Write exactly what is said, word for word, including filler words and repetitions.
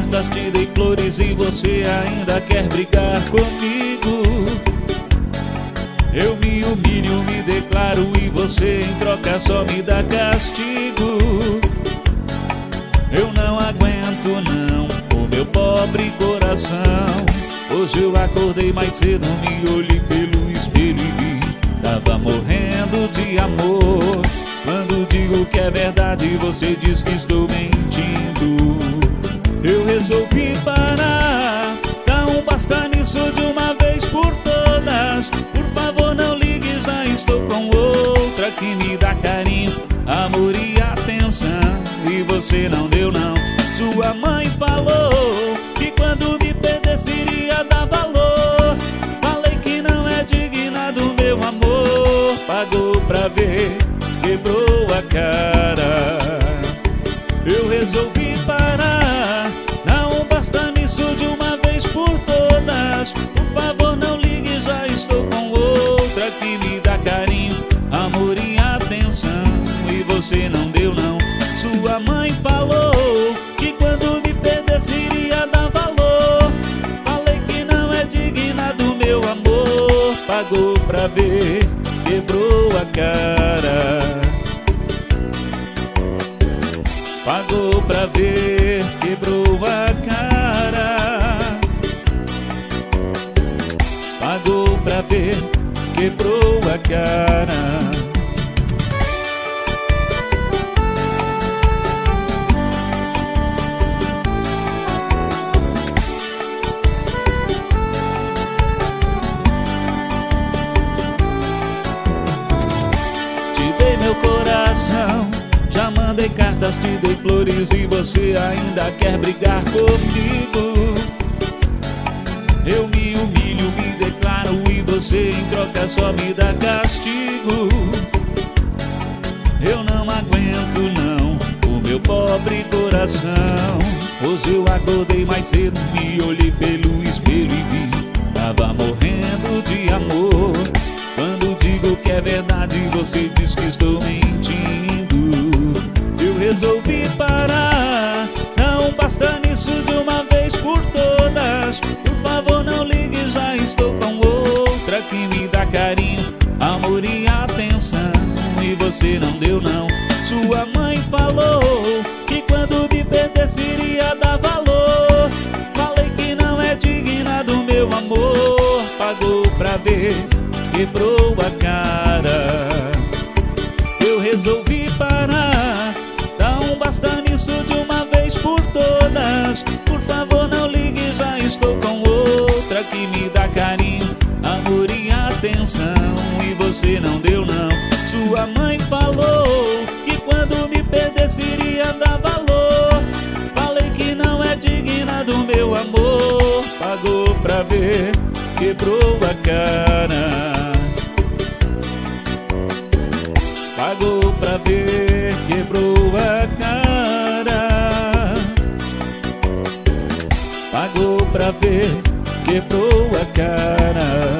cartas, te dei flores e você ainda quer brigar comigo. Eu me humilho, me declaro e você em troca só me dá castigo. Eu não aguento não, o meu pobre coração. Hoje eu acordei mais cedo, me olhei pelo espelho e vi, tava morrendo de amor. Quando digo que é verdade, você diz que estou mentindo. Eu resolvi parar, dá um basta nisso de uma vez por todas. Por favor não ligue, já estou com outra que me dá carinho, amor e atenção, e você não deu não. Sua mãe falou que quando me perdesse iria dar valor. Falei que não é digna do meu amor. Pagou pra ver, quebrou a cara. Eu resolvi parar, não basta nisso de uma vez por todas. Por favor não ligue, já estou com outra que me dá carinho, amor e atenção, e você não deu não. Sua mãe falou que quando me perdesse iria dar valor. Falei que não é digna do meu amor. Pagou pra ver, quebrou a cara. Pagou pra ver, quebrou a cara. Pagou pra ver, quebrou a cara. Meu coração, já mandei cartas, te dei flores e você ainda quer brigar comigo. Eu me humilho, me declaro e você em troca só me dá castigo. Eu não aguento não, o meu pobre coração. Hoje eu acordei mais cedo, me olhei pelo espelho e vi, tava morrendo de amor. Quando digo que é verdade, você diz que estou mentindo. Eu resolvi parar, não basta nisso de uma vez por todas. Por favor não ligue, já estou com outra que me dá carinho, amor e atenção, e você não deu não. Sua mãe falou que quando me perdesse iria dar valor. Falei que não é digna do meu amor. Pagou pra ver, quebrou a cara. Eu resolvi parar, dá um basta nisso de uma vez por todas. Por favor não ligue, já estou com outra que me dá carinho, amor e atenção, e você não deu não. Sua mãe falou que quando me perdesse iria dar valor. Falei que não é digna do meu amor. Pagou pra ver, quebrou a cara. Pagou pra ver, quebrou a cara. Pagou pra ver, quebrou a cara.